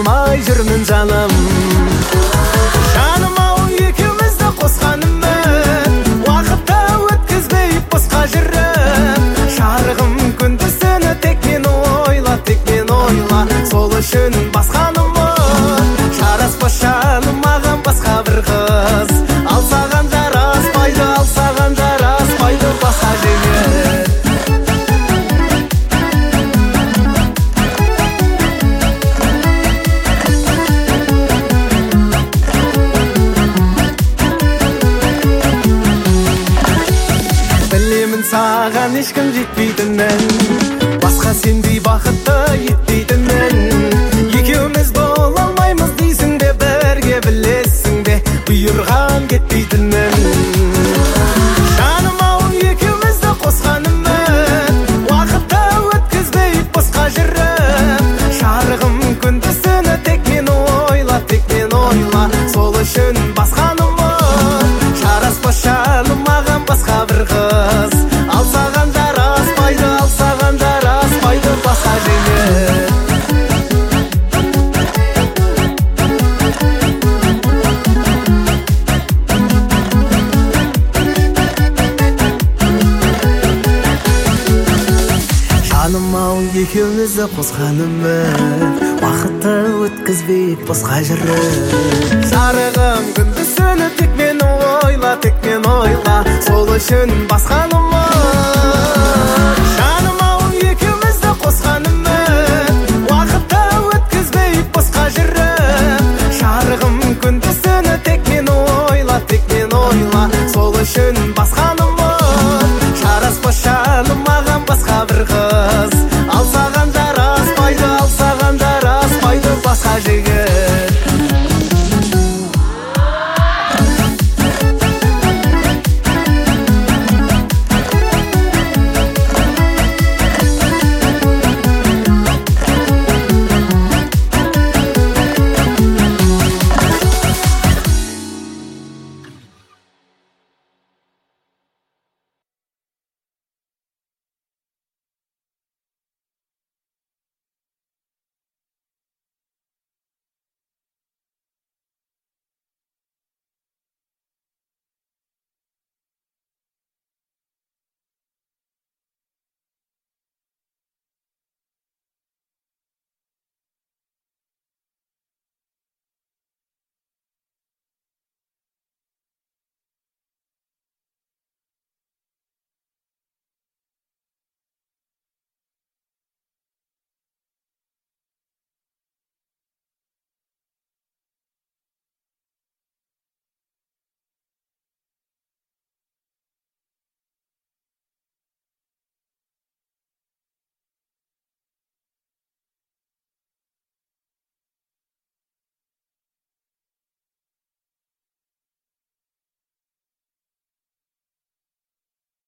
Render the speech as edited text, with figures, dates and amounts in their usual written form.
алмай жүрмін жаным. Жаным-ау, екеумізді қосқаныммен, уақытты өткізбей босқа жүріп. Шарығым күндіз-түні тек мен ойла, сол үшін басқанымы. Жараспас жаным маған басқа бір қыз, ал саған жараспайды, басқа жігіт. Білемін саған ешкім жетпейтінін, басқа сендей бақытты етпейтінін. Екеуміз бола алмаймыз дейсің бе, бірге білесің бе, бұйырған кетпейтінін. Жаным-ау, екеумізді қосқаныммен, уақытты өткізбей босқа жүріп. Шарығым күндіз-түні тек мен ойла, сол үшін басқанымы. Жараспас жаным маған басқа бір қыз, ал саған жараспайды, басқа жігіт. Жаным-ау, екеумізді қосқаныммен, уақытты өткізбей босқа жүріп. Жарығым күндіз-түні тек мен ойла, сол үшін басқанымы.